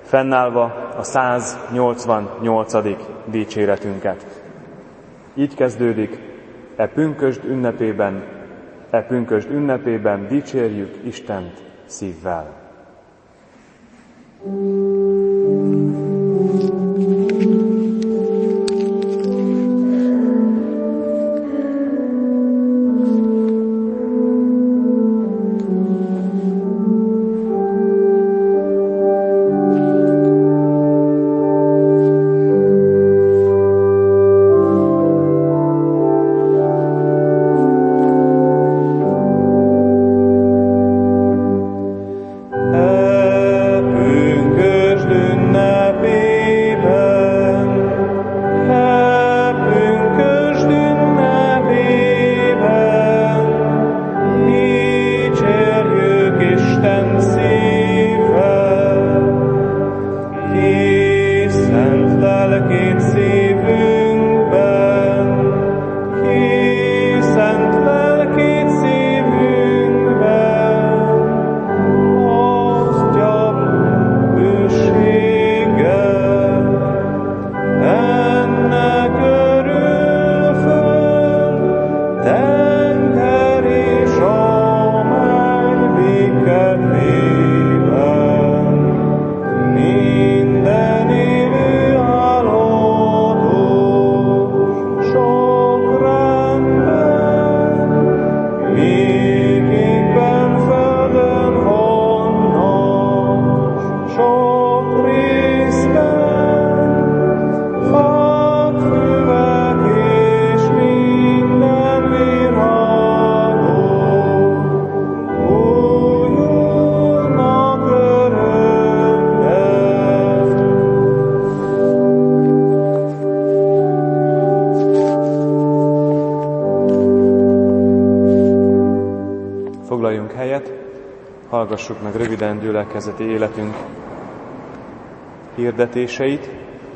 fennállva a 188. dicséretünket. Így kezdődik: e pünkösd ünnepében dicsérjük Istent szívvel. Foglaljunk helyet, hallgassuk meg röviden gyülekezeti életünk hirdetéseit.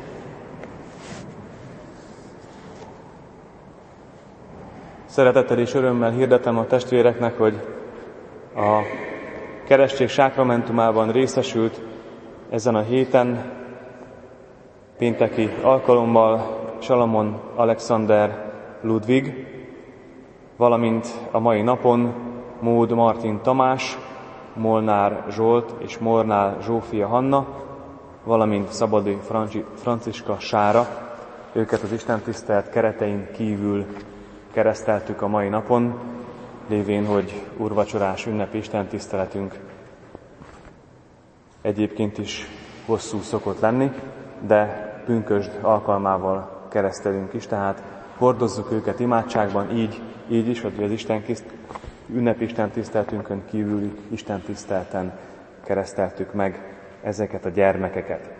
Szeretettel és örömmel hirdetem a testvéreknek, hogy a keresztség sákramentumában részesült ezen a héten pénteki alkalommal Salamon Alexander Ludvig, valamint a mai napon Mód Martin Tamás, Molnár Zsolt és Mornál Zsófia Hanna, valamint Szabadi Franciska Sára. Őket az istentisztelet keretein kívül kereszteltük a mai napon, lévén, hogy úrvacsorás ünnepi istentiszteletünk egyébként is hosszú szokott lenni, de pünkösd alkalmával keresztelünk is, tehát hordozzuk őket imádságban, így is, hogy az ünnepi istentiszteletünkön kívüli istentiszteleten kereszteltük meg ezeket a gyermekeket.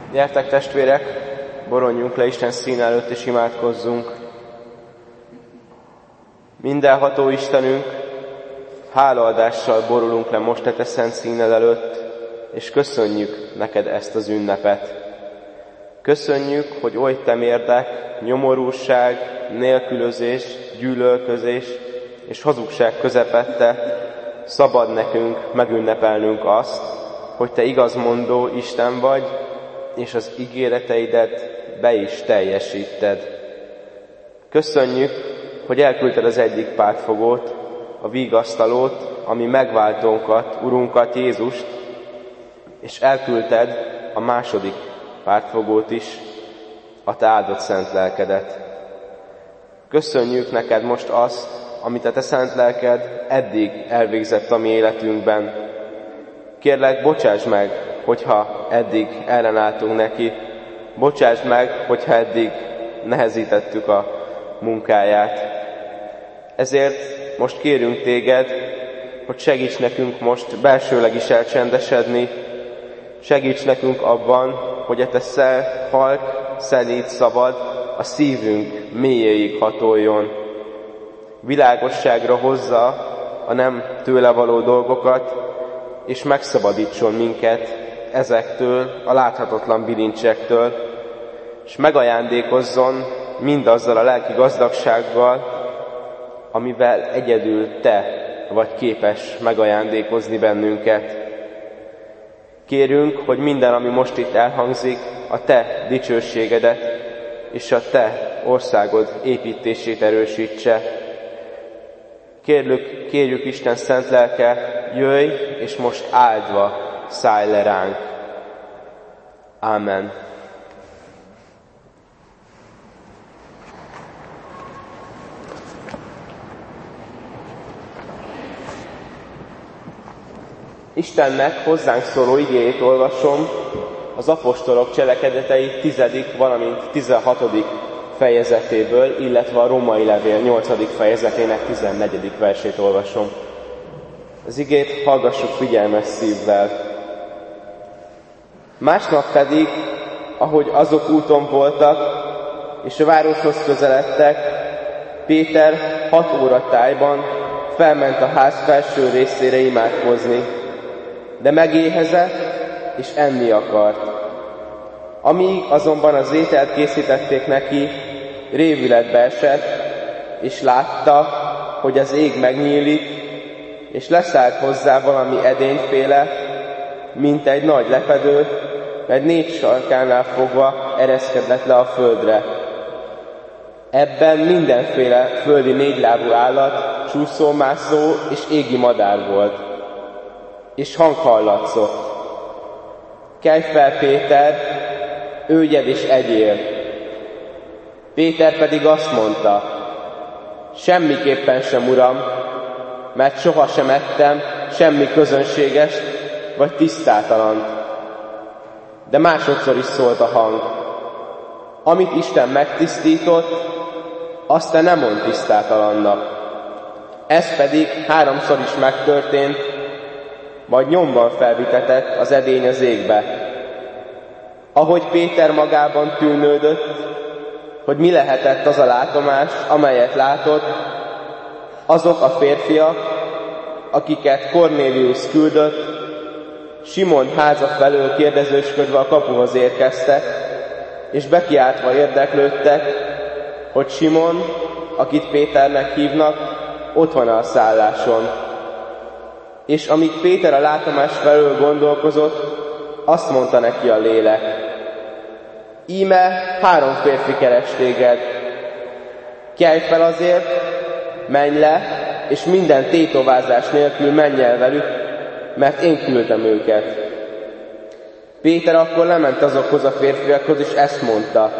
Gyertek testvérek, boronjunk le Isten színe előtt és imádkozzunk. Mindenható Istenünk, hálaadással borulunk le most a te szent színed előtt, és köszönjük neked ezt az ünnepet. Köszönjük, hogy oly temérdek, nyomorúság, nélkülözés, gyűlölközés és hazugság közepette szabad nekünk megünnepelnünk azt, hogy te igazmondó Isten vagy, és az ígéreteidet be is teljesíted. Köszönjük, hogy elküldted az egyik pártfogót, a vigasztalót, ami megváltónkat, Urunkat, Jézust, és elküldted a második pártfogót is, a te áldott szent lelkedet. Köszönjük neked most azt, amit a te szent lelked eddig elvégzett a mi életünkben. Kérlek, bocsáss meg, hogyha eddig ellenálltunk neki. Bocsáss meg, hogyha eddig nehezítettük a munkáját. Ezért most kérünk téged, hogy segíts nekünk most belsőleg is elcsendesedni, segíts nekünk abban, hogy a te halk, szelíd szavad a szívünk mélyéig hatoljon. Világosságra hozza a nem tőle való dolgokat, és megszabadítson minket ezektől, a láthatatlan bilincsektől, és megajándékozzon mindazzal a lelki gazdagsággal, amivel egyedül te vagy képes megajándékozni bennünket. Kérünk, hogy minden, ami most itt elhangzik, a te dicsőségedet és a te országod építését erősítse. Kérjük Isten szent lelke, jöjj, és most áldva szállj le ránk. Ámen. Istennek hozzánk szóló igéjét olvasom az apostolok cselekedetei 10., valamint 16. fejezetéből, illetve a római levél 8. fejezetének 14. versét olvasom. Az igét hallgassuk figyelmes szívvel. Másnap pedig, ahogy azok úton voltak, és a városhoz közeledtek, Péter 6 óra tájban felment a ház felső részére imádkozni, de megéhezett, és enni akart. Amíg azonban az ételt készítették neki, révületbe esett, és látta, hogy az ég megnyílik, és leszállt hozzá valami edényféle, mint egy nagy lepedő, mert 4 sarkánál fogva ereszkedett le a földre. Ebben mindenféle földi 4 lábú állat, csúszómászó és égi madár volt. És hang hallatszott. Kelj fel, Péter, őgyed és egyél. Péter pedig azt mondta, semmiképpen sem, Uram, mert sohasem ettem semmi közönségest vagy tisztátalant. De másodszor is szólt a hang. Amit Isten megtisztított, azt te nem mondd tisztátalannak. Ez pedig 3-szor is megtörtént, majd nyomban felvitetett az edény az égbe. Ahogy Péter magában tűnődött, hogy mi lehetett az a látomás, amelyet látott, azok a férfiak, akiket Kornélius küldött, Simon háza felől kérdezősködve a kapuhoz érkeztek, és bekiáltva érdeklődtek, hogy Simon, akit Péternek hívnak, ott van a szálláson. És amíg Péter a látomás felől gondolkozott, azt mondta neki a lélek, íme 3 férfi keres téged. Kelj fel azért, menj le, és minden tétovázás nélkül menj el velük, mert én küldtem őket. Péter akkor lement azokhoz a férfiakhoz, és ezt mondta,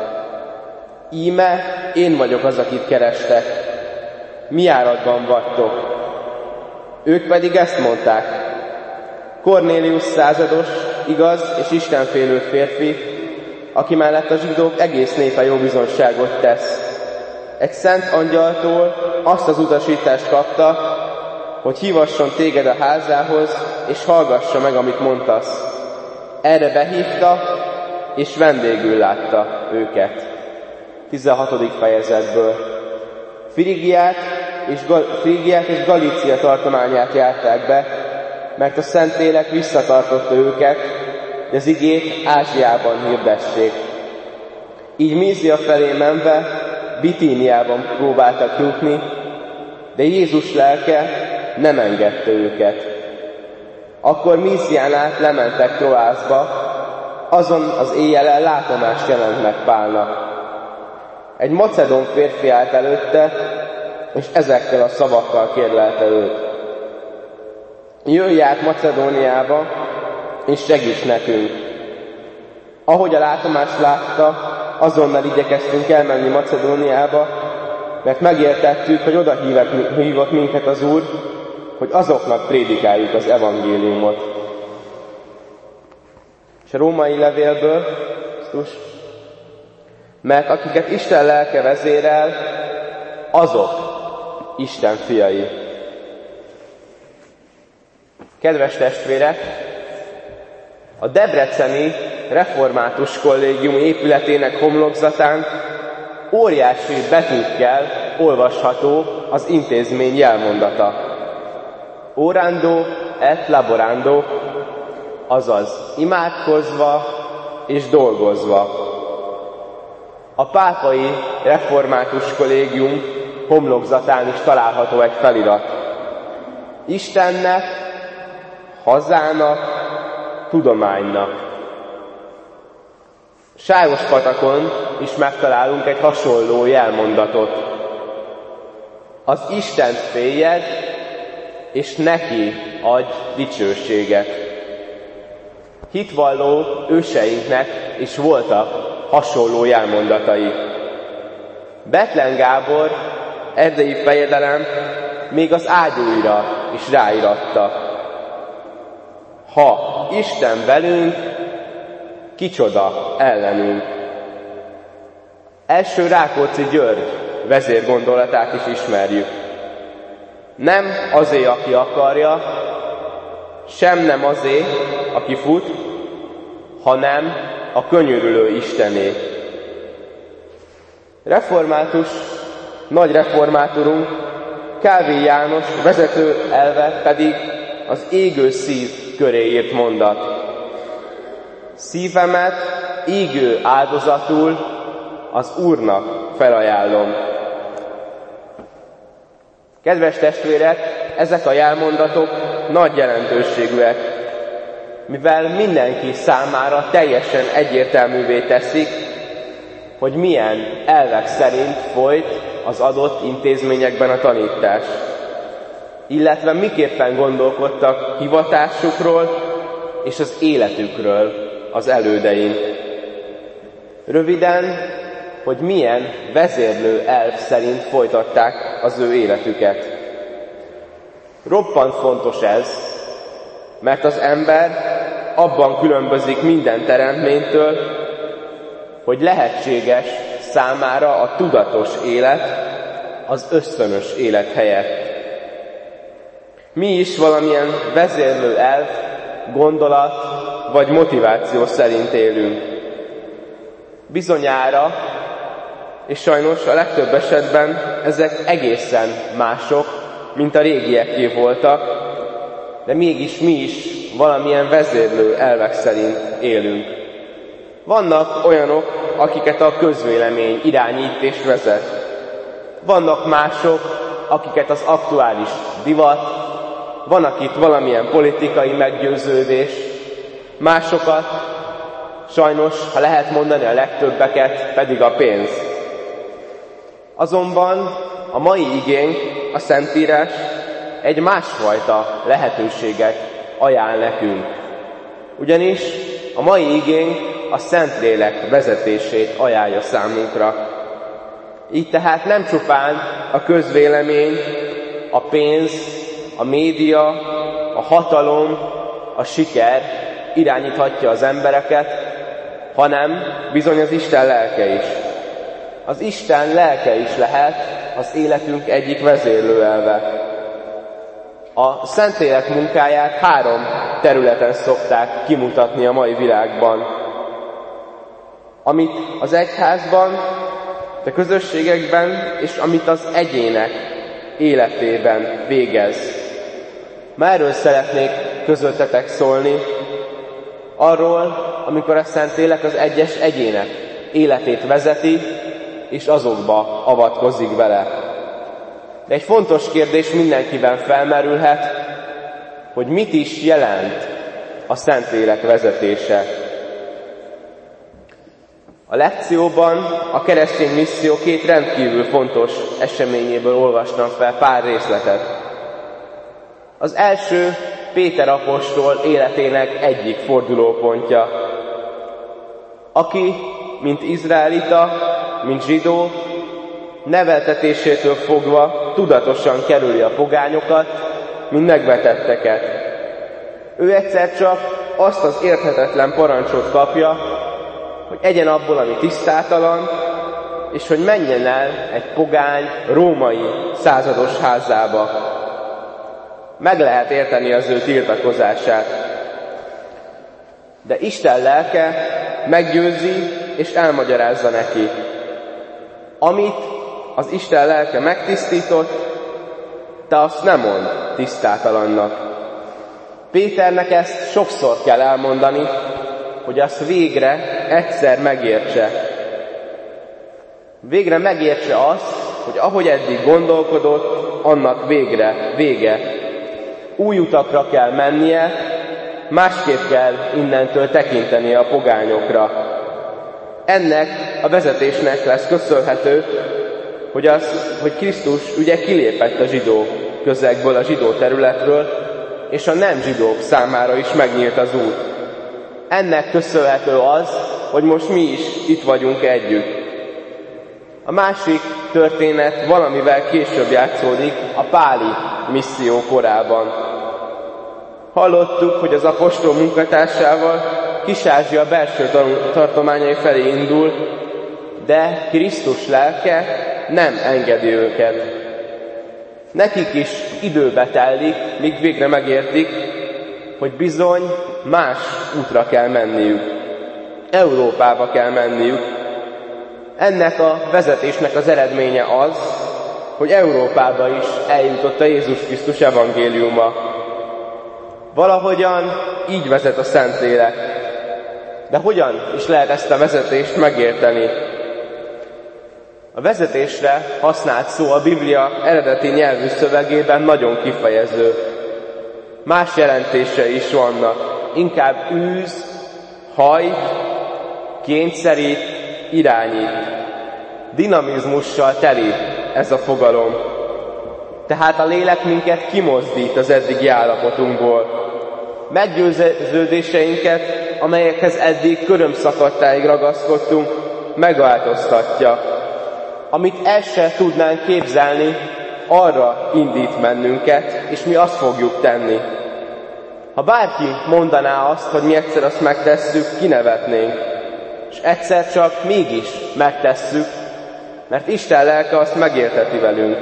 íme én vagyok az, akit kerestek. Mi áradban vagytok? Ők pedig ezt mondták, Kornélius százados, igaz és istenfélő férfi, aki mellett a zsidók egész népe jó bizonyságot tesz. Egy szent angyaltól azt az utasítást kapta, hogy hívasson téged a házához, és hallgassa meg, amit mondasz. Erre behívta, és vendégül látta őket. 16. fejezetből. Frigiát és Galícia tartományát járták be, mert a Szentlélek visszatartotta őket, hogy az igét Ázsiában hirdessék. Így Mízia felé menve Bitíniában próbáltak jutni, de Jézus lelke nem engedte őket. Akkor Mízián át lementek Troászba, azon az éjjelen látomást jelent meg Pálnak. Egy macedón férfi állt előtte, és ezekkel a szavakkal kérlelte őt. Jöjj át Macedóniába, és segíts nekünk. Ahogy a látomást látta, azonnal igyekeztünk elmenni Macedóniába, mert megértettük, hogy oda hívott minket az Úr, hogy azoknak prédikáljuk az evangéliumot. És a római levélből, mert akiket Isten lelke vezérel, azok Isten fiai. Kedves testvérek, a debreceni református kollégium épületének homlokzatán óriási betűkkel olvasható az intézmény jelmondata. Orando et laborando, azaz imádkozva és dolgozva. A pápai református kollégium homlokzatán is található egy felirat. Istennek, hazának, tudománynak. Sárospatakon is megtalálunk egy hasonló jelmondatot. Az Istent féljed, és neki adj dicsőséget. Hitvalló őseinknek is voltak hasonló jelmondatai. Bethlen Gábor, erdélyi fejedelem még az ágyúira is ráiratta. Ha Isten velünk, kicsoda ellenünk. Első Rákóczi György vezérgondolatát is ismerjük. Nem azé, aki akarja, sem nem azé, aki fut, hanem a könyörülő Istené. Református, nagy reformátorunk, Kálvin János vezető elve pedig az égő szív köré írt mondat. Szívemet égő áldozatul az Úrnak felajánlom. Kedves testvérek, ezek a jelmondatok nagy jelentőségűek, mivel mindenki számára teljesen egyértelművé teszik, hogy milyen elvek szerint folyt az adott intézményekben a tanítás, illetve miképpen gondolkodtak hivatásukról és az életükről az elődeink. Röviden, hogy milyen vezérlő elv szerint folytatták az ő életüket. Roppant fontos ez, mert az ember abban különbözik minden teremtménytől, hogy lehetséges számára a tudatos élet az ösztönös élet helyett. Mi is valamilyen vezérlő elv, gondolat vagy motiváció szerint élünk. Bizonyára, és sajnos a legtöbb esetben ezek egészen mások, mint a régieké voltak, de mégis mi is valamilyen vezérlő elvek szerint élünk. Vannak olyanok, akiket a közvélemény irányít és vezet. Vannak mások, akiket az aktuális divat, van akit valamilyen politikai meggyőződés, másokat, sajnos, ha lehet mondani a legtöbbeket, pedig a pénz. Azonban a mai igénk, a Szentírás egy másfajta lehetőséget ajánl nekünk. Ugyanis a mai igénk a Szentlélek vezetését ajánlja számunkra. Így tehát nem csupán a közvélemény, a pénz, a média, a hatalom, a siker irányíthatja az embereket, hanem bizony az Isten lelke is. Az Isten lelke is lehet az életünk egyik vezérlőelve. A Szentlélek munkáját 3 területen szokták kimutatni a mai világban. amit az egyházban, a közösségekben, és amit az egyének életében végez. Már erről szeretnék közöttetek szólni, arról, amikor a Szentlélek az egyes egyének életét vezeti, és azokba avatkozik vele. De egy fontos kérdés mindenkiben felmerülhet, hogy mit is jelent a Szentlélek vezetése. A lekcióban a keresztény misszió 2 rendkívül fontos eseményéből olvastam fel pár részletet. Az első Péter apostol életének egyik fordulópontja, aki, mint izraelita, mint zsidó, neveltetésétől fogva tudatosan kerüli a pogányokat, mint megvetetteket. Ő egyszer csak azt az érthetetlen parancsot kapja, hogy egyen abból, ami tisztátalan, és hogy menjen el egy pogány római százados házába. Meg lehet érteni az ő tiltakozását. De Isten lelke meggyőzi és elmagyarázza neki. Amit az Isten lelke megtisztított, te azt nem mondd tisztátalannak. Péternek ezt sokszor kell elmondani, hogy azt végre egyszer megértse. Végre megértse azt, hogy ahogy eddig gondolkodott, annak végre vége. Új utakra kell mennie, másképp kell innentől tekintenie a pogányokra. Ennek a vezetésnek lesz köszönhető, hogy Krisztus ugye kilépett a zsidó közegből, a zsidó területről, és a nem zsidók számára is megnyílt az út. Ennek köszönhető az, hogy most mi is itt vagyunk együtt. A másik történet valamivel később játszódik, a páli misszió korában. Hallottuk, hogy az apostol munkatársával Kis-Ázsia belső tartományai felé indul, de Krisztus lelke nem engedi őket. Nekik is időbe telik, míg végre megértik, hogy bizony más útra kell menniük. Európába kell menniük. Ennek a vezetésnek az eredménye az, hogy Európába is eljutott a Jézus Krisztus evangéliuma. Valahogyan így vezet a Szentlélek. De hogyan is lehet ezt a vezetést megérteni? A vezetésre használt szó a Biblia eredeti nyelvű szövegében nagyon kifejező. Más jelentései is vannak. Inkább űz, hajt, kényszerít, irányít. Dinamizmussal teli ez a fogalom. Tehát a lélek minket kimozdít az eddigi állapotunkból. Meggyőződéseinket, amelyekhez eddig körömszakadtáig ragaszkodtunk, megváltoztatja. Amit el se tudnánk képzelni, arra indít bennünket, és mi azt fogjuk tenni. Ha bárki mondaná azt, hogy mi egyszer azt megtesszük, kinevetnénk. És egyszer csak mégis megtesszük, mert Isten lelke azt megérteti velünk.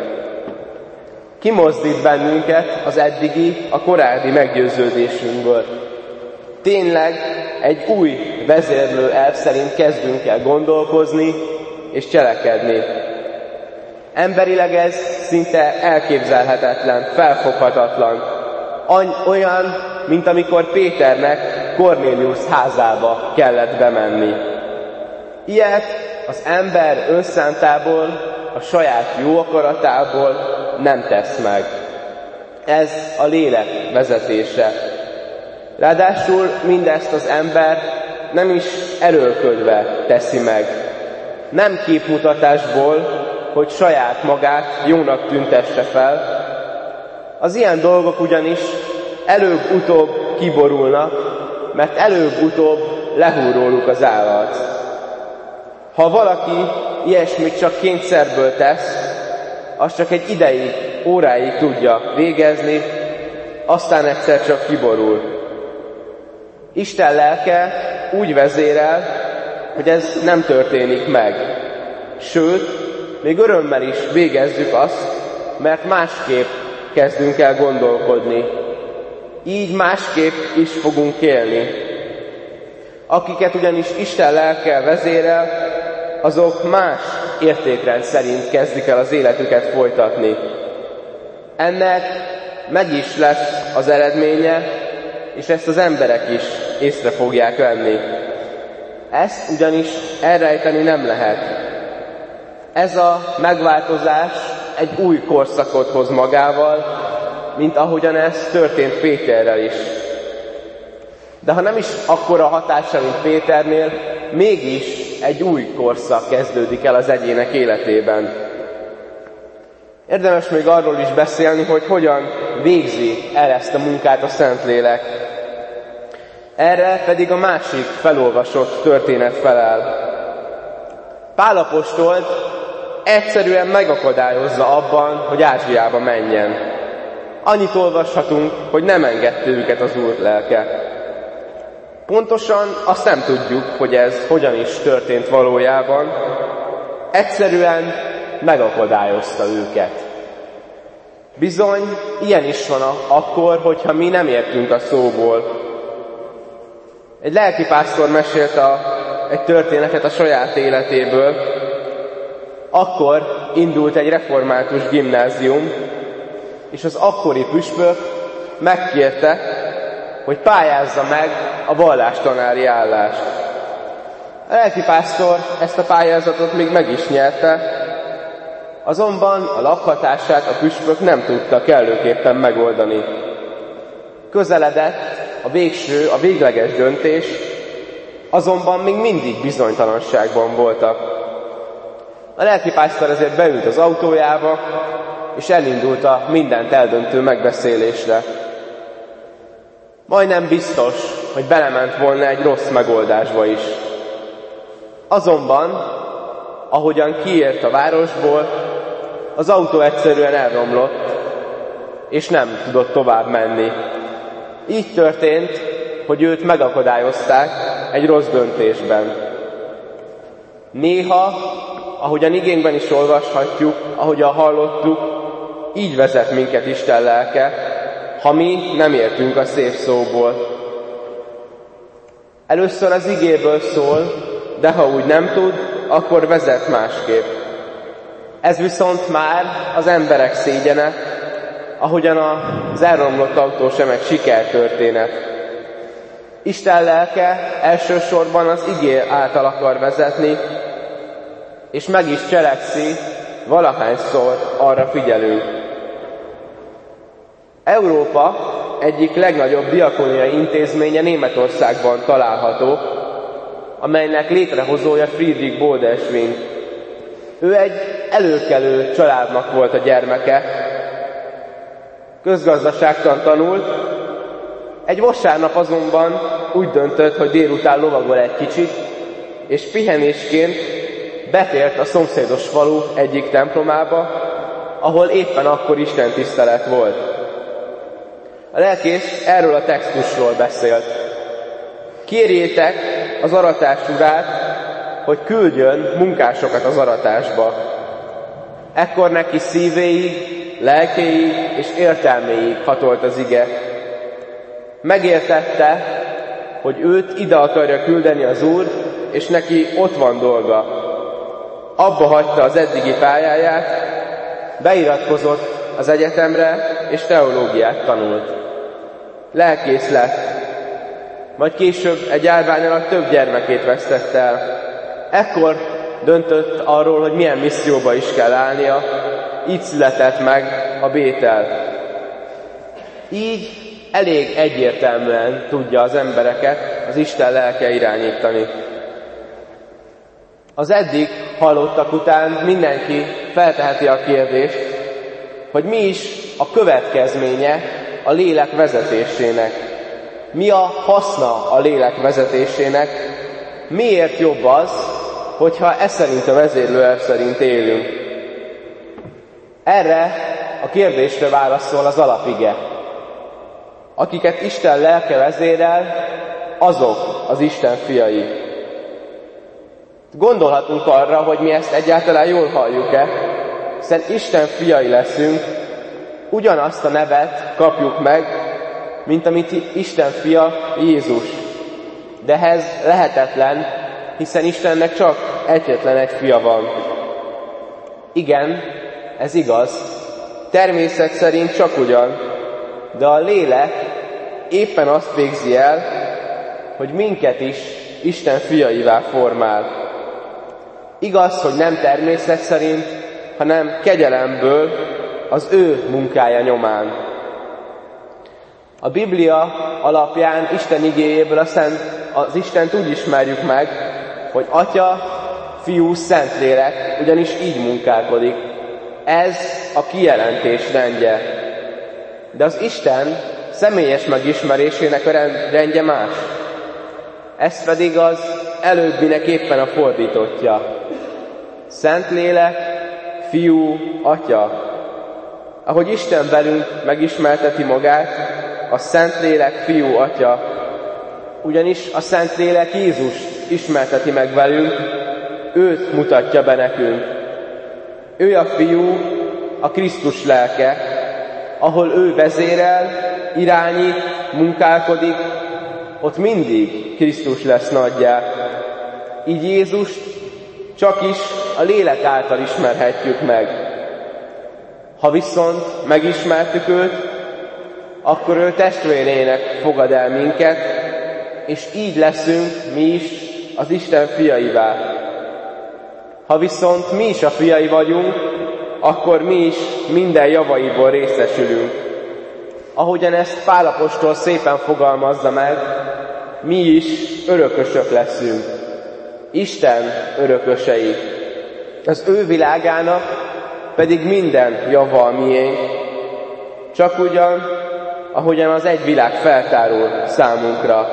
Kimozdít bennünket az eddigi, a korábbi meggyőződésünkből. Tényleg egy új vezérlő elv szerint kezdünk el gondolkozni és cselekedni. Emberileg ez szinte elképzelhetetlen, felfoghatatlan. Olyan, mint amikor Péternek Kornéliusz házába kellett bemenni. Ilyet az ember önszántából, a saját jó akaratából nem tesz meg. Ez a lélek vezetése. Ráadásul mindezt az ember nem is erőlködve teszi meg. Nem képmutatásból, hogy saját magát jónak tüntesse fel. Az ilyen dolgok ugyanis előbb-utóbb kiborulnak, mert előbb-utóbb lehúr róluk az állarc. Ha valaki ilyesmit csak kényszerből tesz, az csak egy ideig, óráig tudja végezni, aztán egyszer csak kiborul. Isten lelke úgy vezérel, hogy ez nem történik meg. Sőt, még örömmel is végezzük azt, mert másképp kezdünk el gondolkodni. Így másképp is fogunk élni. Akiket ugyanis Isten lelke vezérel, azok más értékrend szerint kezdik el az életüket folytatni. Ennek meg is lesz az eredménye, és ezt az emberek is észre fogják venni. Ezt ugyanis elrejteni nem lehet. Ez a megváltozás egy új korszakot hoz magával, mint ahogyan ez történt Péterrel is. De ha nem is akkora hatása, mint Péternél, mégis egy új korszak kezdődik el az egyének életében. Érdemes még arról is beszélni, hogy hogyan végzi el ezt a munkát a Szentlélek. Erre pedig a másik felolvasott történet felel. Pál apostolt egyszerűen megakadályozza abban, hogy Ázsiába menjen. Annyit olvashatunk, hogy nem engedte őket az Úr lelke. Pontosan azt nem tudjuk, hogy ez hogyan is történt valójában. Egyszerűen megakadályozta őket. Bizony, ilyen is van akkor, hogyha mi nem értünk a szóból. Egy lelkipásztor mesélt egy történetet a saját életéből. Akkor indult egy református gimnázium, és az akkori püspök megkérte, hogy pályázza meg a vallástanári állást. A lelkipásztor ezt a pályázatot még meg is nyerte, azonban a lakhatását a püspök nem tudta kellőképpen megoldani. Közeledett a végleges döntés, azonban még mindig bizonytalanságban voltak. A lelkipásztor ezért beült az autójába, és elindult a mindent eldöntő megbeszélésre. Majdnem biztos, hogy belement volna egy rossz megoldásba is. Azonban, ahogyan kiért a városból, az autó egyszerűen elromlott, és nem tudott tovább menni. Így történt, hogy őt megakadályozták egy rossz döntésben. Néha, ahogyan igényben is olvashatjuk, ahogyan hallottuk, így vezet minket Isten lelke, ha mi nem értünk a szép szóból. Először az igéből szól, de ha úgy nem tud, akkor vezet másképp. Ez viszont már az emberek szégyene, ahogyan az elromlott autó sem egy sikertörténet. Isten lelke elsősorban az igé által akar vezetni, és meg is cselekszi, valahányszor arra figyelünk. Európa egyik legnagyobb diakóniai intézménye Németországban található, amelynek létrehozója Friedrich Bodelschwingh. Ő egy előkelő családnak volt a gyermeke, közgazdaságtan tanult, egy vasárnap azonban úgy döntött, hogy délután lovagol egy kicsit, és pihenésként betért a szomszédos falu egyik templomába, ahol éppen akkor istentisztelet volt. A lelkész erről a textusról beszélt. Kérjétek az aratás urát, hogy küldjön munkásokat az aratásba. Ekkor neki szívéig, lelkéig és értelméig hatolt az ige. Megértette, hogy őt ide akarja küldeni az Úr, és neki ott van dolga. Abba hagyta az eddigi pályáját, beiratkozott az egyetemre, és teológiát tanult. Lelkész lett, majd később egy járvány alatt több gyermekét vesztette el. Ekkor döntött arról, hogy milyen misszióba is kell állnia, így született meg a Bétel. Így elég egyértelműen tudja az embereket az Isten lelke irányítani. Az eddig hallottak után mindenki felteheti a kérdést, hogy mi is a következménye a lélek vezetésének. Mi a haszna a lélek vezetésének? Miért jobb az, hogyha ez szerint a vezérlőelv szerint élünk? Erre a kérdésre válaszol az alapige. Akiket Isten lelke vezérel, azok az Isten fiai. Gondolhatunk arra, hogy mi ezt egyáltalán jól halljuk-e, hiszen Isten fiai leszünk, ugyanazt a nevet kapjuk meg, mint amit Isten fia Jézus. De ez lehetetlen, hiszen Istennek csak egyetlen egy fia van. Igen, ez igaz, természet szerint csak ugyan, de a lélek éppen azt végzi el, hogy minket is Isten fiaivá formál. Igaz, hogy nem természet szerint, hanem kegyelemből, az ő munkája nyomán. A Biblia alapján, Isten igéjéből az Istent úgy ismerjük meg, hogy Atya, Fiú, Szentlélek, ugyanis így munkálkodik. Ez a kijelentés rendje. De az Isten személyes megismerésének a rendje más. Ez pedig az előbbinek éppen a fordítottja. Szentlélek, Fiú, Atya. Ahogy Isten velünk megismerteti magát, a Szentlélek, Fiú, Atya. Ugyanis a Szentlélek Jézust ismerteti meg velünk, őt mutatja be nekünk. Ő a Fiú, a Krisztus lelke, ahol ő vezérel, irányít, munkálkodik, ott mindig Krisztus lesz nagyjá. Így Jézust csak is a lélek által ismerhetjük meg. Ha viszont megismertük őt, akkor ő testvérének fogad el minket, és így leszünk mi is az Isten fiaivá. Ha viszont mi is a fiai vagyunk, akkor mi is minden javaiból részesülünk. Ahogyan ezt Pál apostol szépen fogalmazza meg, mi is örökösök leszünk. Isten örökösei. Az ő világának pedig minden java a miénk, csak ugyan, ahogyan az egy világ feltárul számunkra.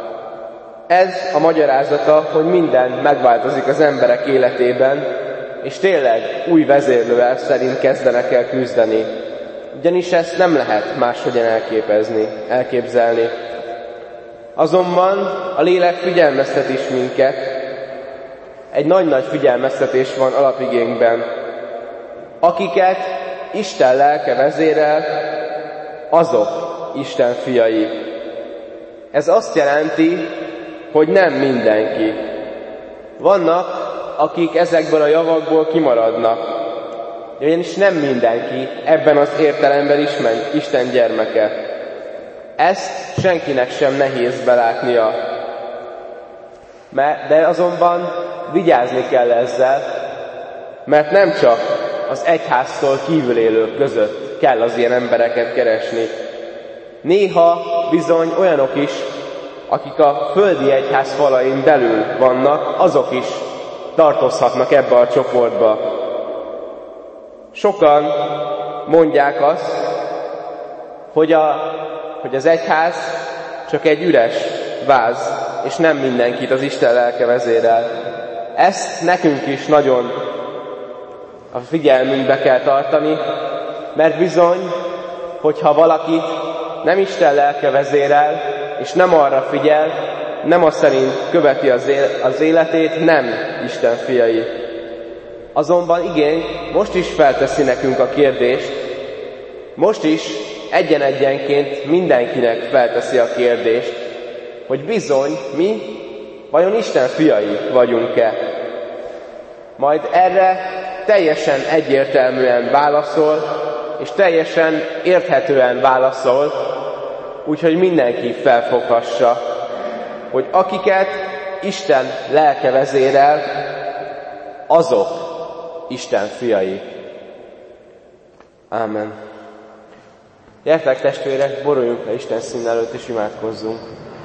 Ez a magyarázata, hogy minden megváltozik az emberek életében, és tényleg új vezérlővel szerint kezdenek el küzdeni. Ugyanis ezt nem lehet máshogyan elképzelni. Azonban a lélek figyelmeztet is minket. Egy nagy-nagy figyelmeztetés van alapigénkben. Akiket Isten lelke vezérel, azok Isten fiai. Ez azt jelenti, hogy nem mindenki. Vannak, akik ezekből a javakból kimaradnak. Ugyanis nem mindenki ebben az értelemben Isten gyermeke. Ezt senkinek sem nehéz belátnia. De azonban vigyázni kell ezzel, mert nem csak az egyháztól kívül élők között kell az ilyen embereket keresni. Néha bizony olyanok is, akik a földi egyház falain belül vannak, azok is tartozhatnak ebbe a csoportba. Sokan mondják azt, hogy az egyház csak egy üres váz, és nem mindenkit az Isten lelke vezérel. Ezt nekünk is nagyon a figyelmünkbe kell tartani, mert bizony, hogyha valakit nem Isten lelke vezérel, és nem arra figyel, nem azt szerint követi az életét, nem Isten fiai. Azonban igen, most is felteszi nekünk a kérdést, most is egyen-egyenként mindenkinek felteszi a kérdést, hogy bizony mi vajon Isten fiai vagyunk-e. Majd erre teljesen egyértelműen válaszol, és teljesen érthetően válaszol, úgyhogy mindenki felfoghassa, hogy akiket Isten lelke vezérel, azok Isten fiai. Ámen. Gyertek testvérek, boruljunk le Isten szín előtt, és imádkozzunk.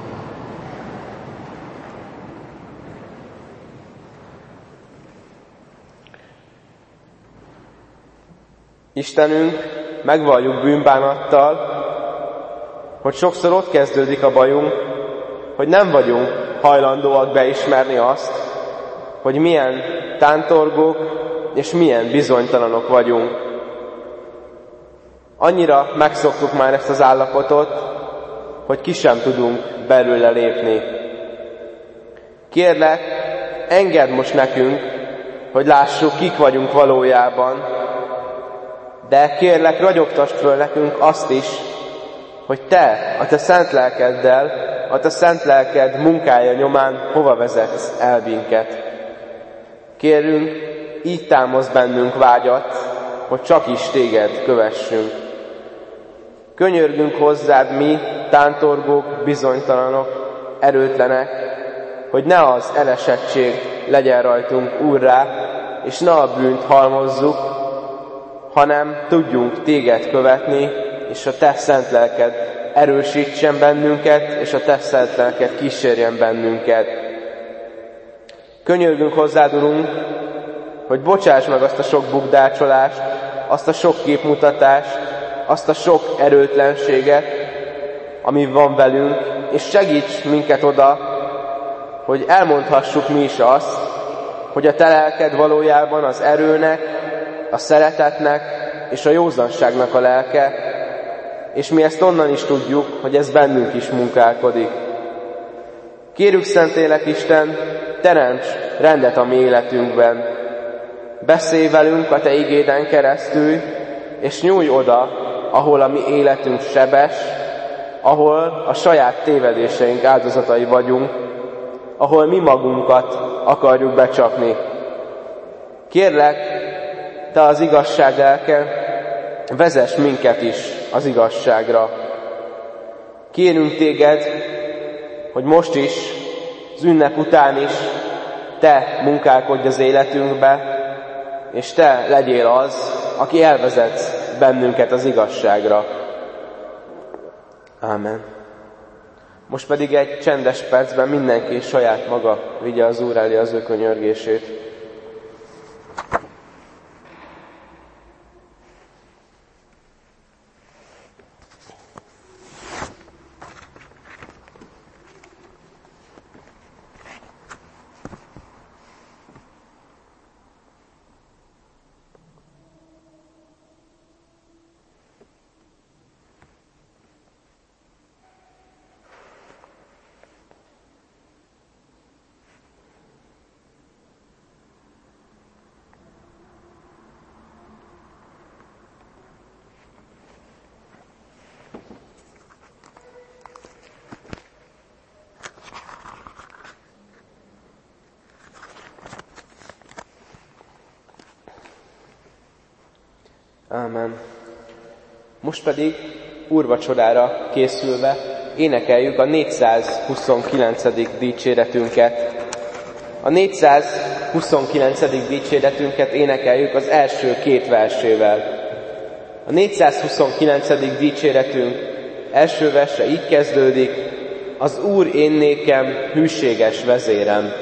Istenünk, megvalljuk bűnbánattal, hogy sokszor ott kezdődik a bajunk, hogy nem vagyunk hajlandóak beismerni azt, hogy milyen tántorgók és milyen bizonytalanok vagyunk. Annyira megszoktuk már ezt az állapotot, hogy ki sem tudunk belőle lépni. Kérlek, engedd most nekünk, hogy lássuk, kik vagyunk valójában, de kérlek, ragyogtasd föl nekünk azt is, hogy te, a te szent lelkeddel a te szent lelked munkája nyomán hova vezetsz el minket. Kérünk, így támasz bennünk vágyat, hogy csak is téged kövessünk. Könyörgünk hozzád mi, tántorgók, bizonytalanok, erőtlenek, hogy ne az elesettség legyen rajtunk úrrá, és ne a bűnt halmozzuk, hanem tudjunk téged követni, és a te szent lelked erősítsen bennünket, és a te szent lelked kísérjen bennünket. Könyörgünk hozzád, Urunk, hogy bocsáss meg azt a sok bukdácsolást, azt a sok képmutatást, azt a sok erőtlenséget, ami van velünk, és segíts minket oda, hogy elmondhassuk mi is azt, hogy a te lelked valójában az erőnek, a szeretetnek és a józanságnak a lelke, és mi ezt onnan is tudjuk, hogy ez bennünk is munkálkodik. Kérjük, Szentlélek Isten, teremts rendet a mi életünkben. Beszélj velünk a te igéden keresztül, és nyújj oda, ahol a mi életünk sebes, ahol a saját tévedéseink áldozatai vagyunk, ahol mi magunkat akarjuk becsapni. Kérlek, te az igazság lelke, vezess minket is az igazságra. Kérünk téged, hogy most is, az ünnep után is te munkálkodj az életünkbe, és te legyél az, aki elvezetsz bennünket az igazságra. Ámen. Most pedig egy csendes percben mindenki saját maga vigye az Úr elé az ő könyörgését. Ámen. Most pedig úrvacsorára készülve énekeljük a 429. dicséretünket. A 429. dicséretünket énekeljük az első két versével. A 429. dicséretünk első verse így kezdődik: az Úr én nékem hűséges vezérem.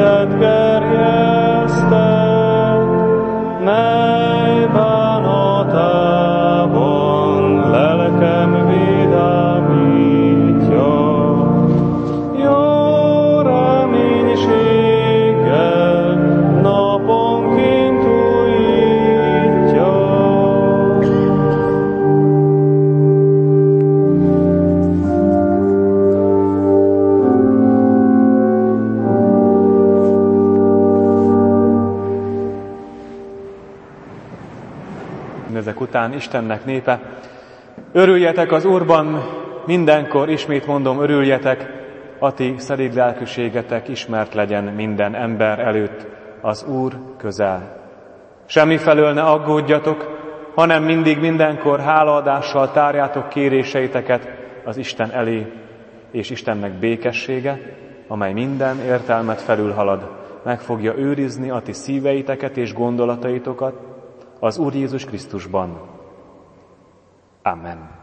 Mely bánat után Istennek népe. Örüljetek az Úrban mindenkor, ismét mondom, örüljetek, a ti szelíd lelkűségetek ismert legyen minden ember előtt, az Úr közel. Semmifelől ne aggódjatok, hanem mindig mindenkor hálaadással tárjátok kéréseiteket az Isten elé, és Istennek békessége, amely minden értelmet felülhalad, meg fogja őrizni a ti szíveiteket és gondolataitokat az Úr Jézus Krisztusban. Amen.